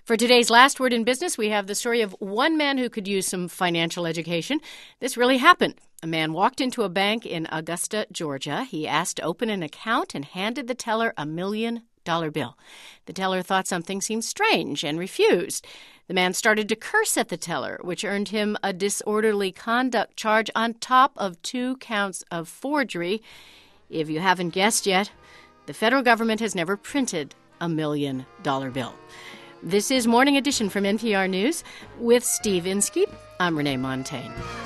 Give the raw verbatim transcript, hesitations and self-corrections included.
For today's Last Word in Business, we have the story of one man who could use some financial education. This really happened. A man walked into a bank in Augusta, Georgia. He asked to open an account and handed the teller a million dollar bill. The teller thought something seemed strange and refused. The man started to curse at the teller, which earned him a disorderly conduct charge on top of two counts of forgery. If you haven't guessed yet, the federal government has never printed a million dollar bill. This is Morning Edition from N P R News with Steve Inskeep. I'm Renee Montaigne.